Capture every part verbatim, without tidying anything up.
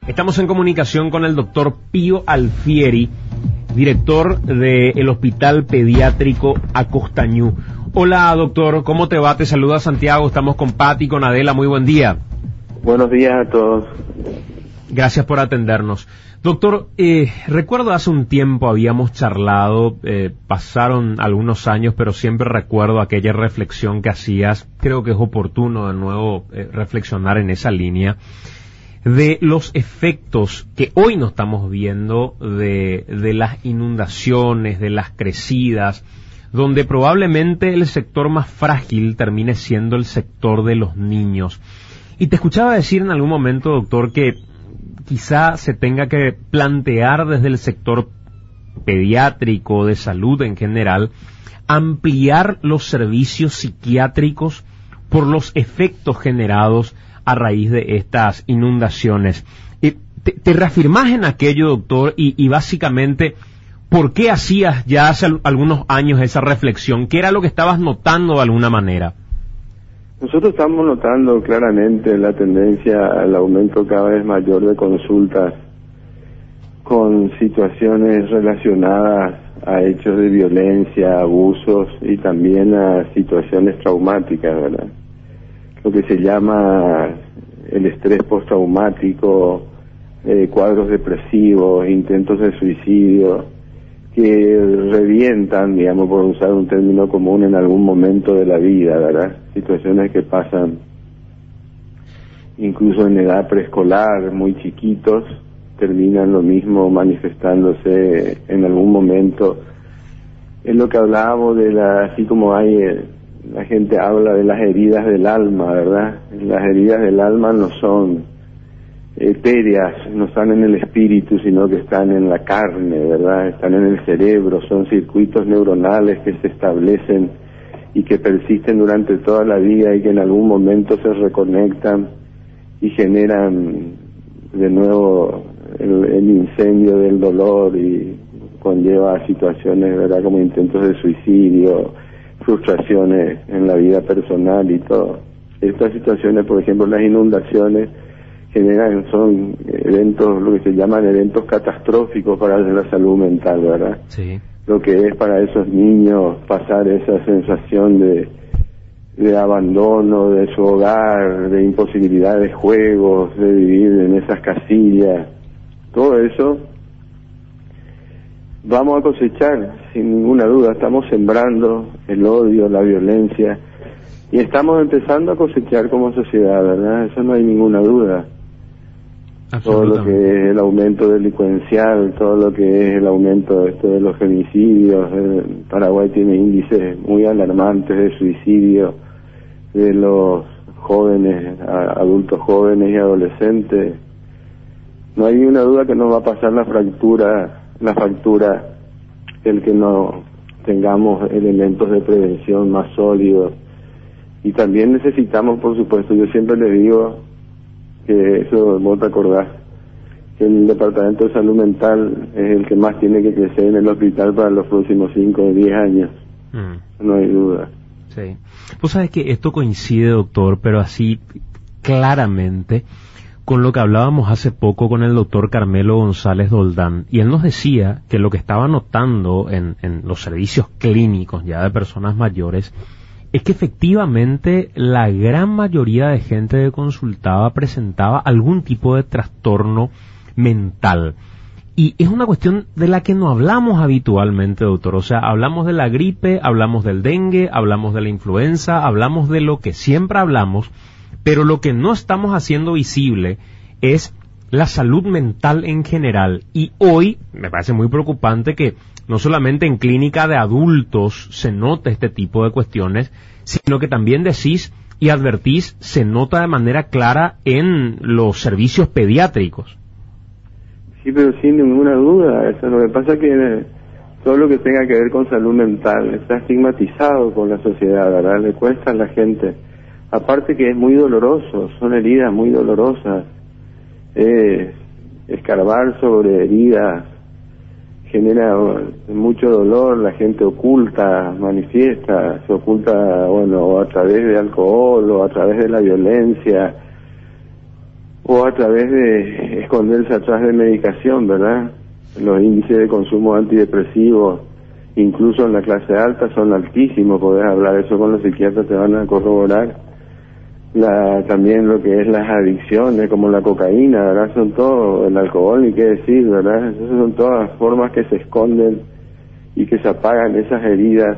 Estamos en comunicación con el doctor Pío Alfieri, director del Hospital Pediátrico Acostañú. Hola, doctor, ¿cómo te va? Te saluda Santiago, estamos con Pati y con Adela, muy buen día. Buenos días a todos. Gracias por atendernos. Doctor, eh, recuerdo hace un tiempo habíamos charlado, eh, pasaron algunos años, pero siempre recuerdo aquella reflexión que hacías. Creo que es oportuno de nuevo eh, reflexionar en esa línea de los efectos que hoy no estamos viendo de, de las inundaciones, de las crecidas, donde probablemente el sector más frágil termine siendo el sector de los niños. Y te escuchaba decir en algún momento, doctor, que quizá se tenga que plantear desde el sector pediátrico, de salud en general, ampliar los servicios psiquiátricos por los efectos generados a raíz de estas inundaciones. Eh, te, te reafirmás en aquello, doctor, y, y básicamente, ¿por qué hacías ya hace algunos años esa reflexión? ¿Qué era lo que estabas notando de alguna manera? Nosotros estamos notando claramente la tendencia al aumento cada vez mayor de consultas con situaciones relacionadas a hechos de violencia, abusos y también a situaciones traumáticas, ¿verdad? Lo que se llama el estrés postraumático, eh, cuadros depresivos, intentos de suicidio, que revientan, digamos, por usar un término común, en algún momento de la vida, ¿verdad? Situaciones que pasan incluso en edad preescolar, muy chiquitos, terminan lo mismo manifestándose en algún momento. Es lo que hablábamos de la, así como hay, eh, la gente habla de las heridas del alma, ¿verdad? Las heridas del alma no son etéreas, no están en el espíritu, sino que están en la carne, ¿verdad? Están en el cerebro, son circuitos neuronales que se establecen y que persisten durante toda la vida y que en algún momento se reconectan y generan de nuevo el, el incendio del dolor y conlleva a situaciones, ¿verdad?, como intentos de suicidio, frustraciones en la vida personal y todo. Estas situaciones, por ejemplo, las inundaciones, generan, son eventos, lo que se llaman eventos catastróficos para la salud mental, ¿verdad? Sí. Lo que es para esos niños pasar esa sensación de, de abandono de su hogar, de imposibilidad de juegos, de vivir en esas casillas, todo eso vamos a cosechar, sin ninguna duda. Estamos sembrando el odio, la violencia, y estamos empezando a cosechar como sociedad, ¿verdad? Eso no hay ninguna duda. Todo lo que es el aumento delincuencial, todo lo que es el aumento de, esto de los femicidios. eh, Paraguay tiene índices muy alarmantes de suicidio de los jóvenes, a, adultos jóvenes y adolescentes. No hay ninguna duda que nos va a pasar la fractura, la factura, el que no tengamos elementos de prevención más sólidos. Y también necesitamos, por supuesto, yo siempre les digo que eso, vos te acordás, que el Departamento de Salud Mental es el que más tiene que crecer en el hospital para los próximos cinco o diez años. Mm. No hay duda. Sí. Vos sabés que esto coincide, doctor, pero así claramente con lo que hablábamos hace poco con el doctor Carmelo González Doldán, y él nos decía que lo que estaba notando en, en los servicios clínicos ya de personas mayores es que efectivamente la gran mayoría de gente que consultaba presentaba algún tipo de trastorno mental. Y es una cuestión de la que no hablamos habitualmente, doctor. O sea, hablamos de la gripe, hablamos del dengue, hablamos de la influenza, hablamos de lo que siempre hablamos, pero lo que no estamos haciendo visible es la salud mental en general. Y hoy me parece muy preocupante que no solamente en clínica de adultos se nota este tipo de cuestiones, sino que también decís y advertís, se nota de manera clara en los servicios pediátricos. Sí, pero sin ninguna duda. Eso, lo que pasa es que todo lo que tenga que ver con salud mental está estigmatizado por la sociedad, ¿verdad? Le cuesta a la gente. Aparte que es muy doloroso, son heridas muy dolorosas. Es escarbar sobre heridas genera mucho dolor, la gente oculta, manifiesta, se oculta, bueno, a través de alcohol o a través de la violencia o a través de esconderse atrás de medicación, ¿verdad? Los índices de consumo antidepresivos, incluso en la clase alta, son altísimos. Podés hablar eso con los psiquiatras, te van a corroborar. La, también lo que es las adicciones, como la cocaína, ¿verdad? Son todo, el alcohol, ni qué decir, ¿verdad? Esas son todas formas que se esconden y que se apagan, esas heridas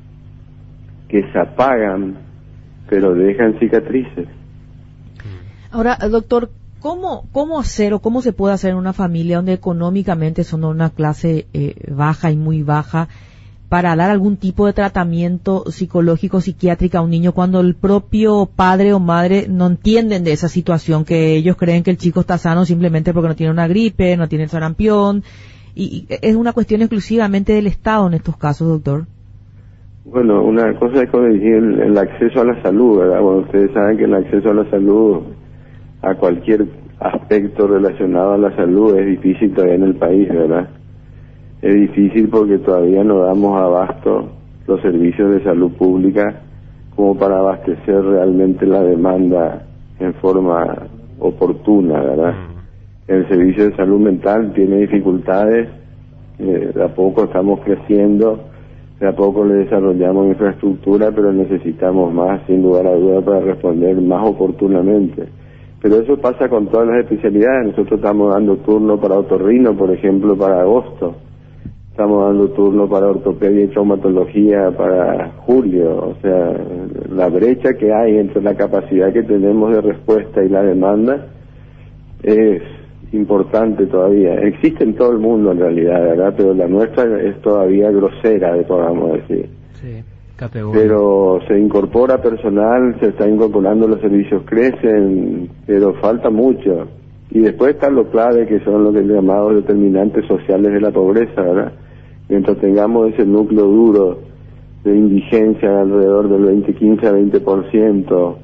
que se apagan, pero dejan cicatrices. Ahora, doctor, ¿cómo, cómo hacer o cómo se puede hacer en una familia donde económicamente son de una clase eh, baja y muy baja, para dar algún tipo de tratamiento psicológico, psiquiátrico a un niño cuando el propio padre o madre no entienden de esa situación, que ellos creen que el chico está sano simplemente porque no tiene una gripe, no tiene el sarampión, y, y es una cuestión exclusivamente del Estado en estos casos, doctor? Bueno, una cosa es corregir el, el acceso a la salud, ¿verdad? Bueno, ustedes saben que el acceso a la salud, a cualquier aspecto relacionado a la salud, es difícil todavía en el país, ¿verdad? Es difícil porque todavía no damos abasto los servicios de salud pública como para abastecer realmente la demanda en forma oportuna, ¿verdad? El servicio de salud mental tiene dificultades, eh, de a poco estamos creciendo, de a poco le desarrollamos infraestructura, pero necesitamos más, sin lugar a duda, para responder más oportunamente. Pero eso pasa con todas las especialidades. Nosotros estamos dando turno para otorrino, por ejemplo, para agosto. Estamos dando turno para ortopedia y traumatología para julio. O sea, la brecha que hay entre la capacidad que tenemos de respuesta y la demanda es importante todavía. Existe en todo el mundo en realidad, ¿verdad? Pero la nuestra es todavía grosera, podamos decir. Sí, categoría. Pero se incorpora personal, se está incorporando, los servicios crecen, pero falta mucho. Y después está lo clave, que son los llamados determinantes sociales de la pobreza, ¿verdad? Mientras tengamos ese núcleo duro de indigencia alrededor del veinte, quince a veinte por ciento,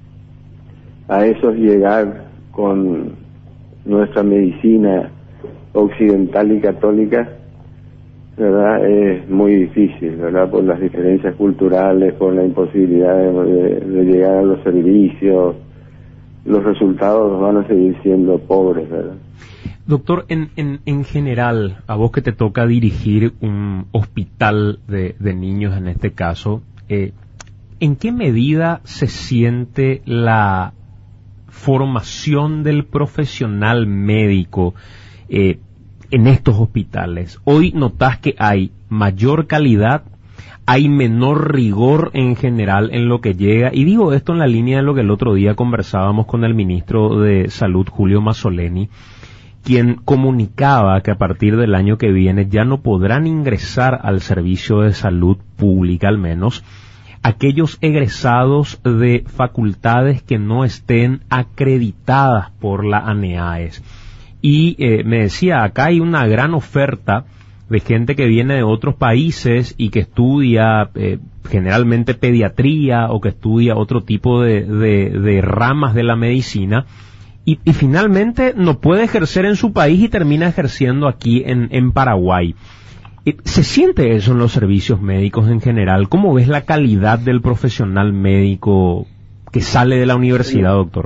a eso es llegar con nuestra medicina occidental y católica, ¿verdad? Es muy difícil, ¿verdad? Por las diferencias culturales, por la imposibilidad de, de, de llegar a los servicios, los resultados van a seguir siendo pobres, ¿verdad? Doctor, en, en, en general, a vos que te toca dirigir un hospital de, de niños en este caso, eh, ¿en qué medida se siente la formación del profesional médico eh, en estos hospitales? Hoy notas que hay mayor calidad, hay menor rigor en general en lo que llega, y digo esto en la línea de lo que el otro día conversábamos con el ministro de Salud, Julio Mazzoleni, quien comunicaba que a partir del año que viene ya no podrán ingresar al servicio de salud pública, al menos, aquellos egresados de facultades que no estén acreditadas por la ANEAES. Y eh, me decía, acá hay una gran oferta de gente que viene de otros países y que estudia eh, generalmente pediatría o que estudia otro tipo de, de, de ramas de la medicina, y, y finalmente no puede ejercer en su país y termina ejerciendo aquí en, en Paraguay. ¿Se siente eso en los servicios médicos en general? ¿Cómo ves la calidad del profesional médico que sale de la universidad, doctor?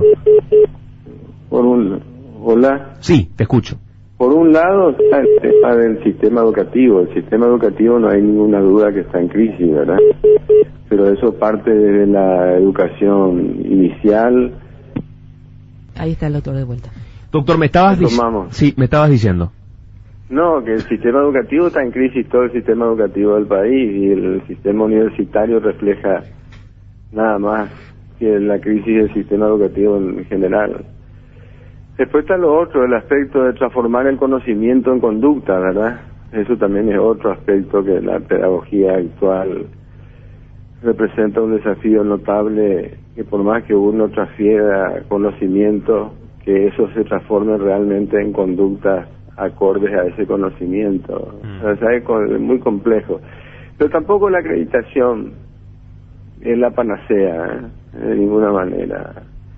Por un, hola. Sí, te escucho. Por un lado está el tema del sistema educativo. El sistema educativo no hay ninguna duda que está en crisis, ¿verdad? Pero eso parte de la educación inicial. Ahí está el doctor de vuelta. Doctor, me estabas diciendo. Sí, me estabas diciendo. No, que el sistema educativo está en crisis, todo el sistema educativo del país, y el sistema universitario refleja nada más que la crisis del sistema educativo en general. Después está lo otro, el aspecto de transformar el conocimiento en conducta, ¿verdad? Eso también es otro aspecto que la pedagogía actual representa un desafío notable, que por más que uno transfiera conocimiento, que eso se transforme realmente en conductas acordes a ese conocimiento. Mm. O sea, es muy complejo. Pero tampoco la acreditación es la panacea, ¿eh? De ninguna manera.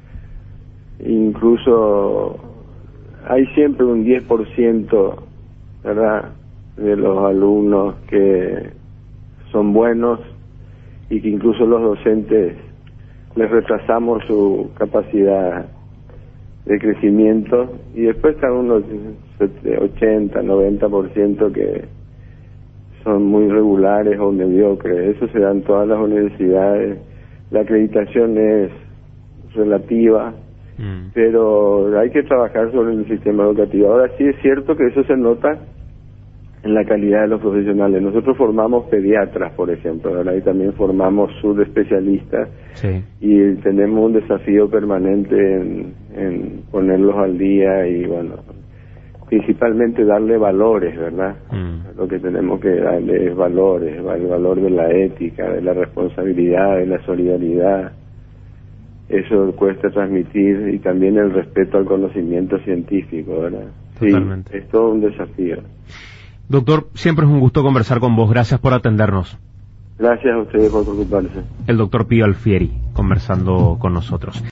Incluso hay siempre un diez por ciento, ¿verdad?, de los alumnos que son buenos y que incluso los docentes les retrasamos su capacidad de crecimiento, y después están unos ochenta, noventa por ciento que son muy regulares o mediocres. Eso se da en todas las universidades. La acreditación es relativa, mm. pero hay que trabajar sobre el sistema educativo. Ahora sí es cierto que eso se nota en la calidad de los profesionales. Nosotros formamos pediatras, por ejemplo, ¿verdad? Y también formamos subespecialistas, sí. Y tenemos un desafío permanente en, en ponerlos al día y, bueno, principalmente darle valores, ¿verdad? Mm. Lo que tenemos que darle es valores, el valor de la ética, de la responsabilidad, de la solidaridad. Eso cuesta transmitir, y también el respeto al conocimiento científico, ¿verdad? Totalmente. Sí, es todo un desafío. Doctor, siempre es un gusto conversar con vos. Gracias por atendernos. Gracias a ustedes por preocuparse. El doctor Pío Alfieri, conversando con nosotros.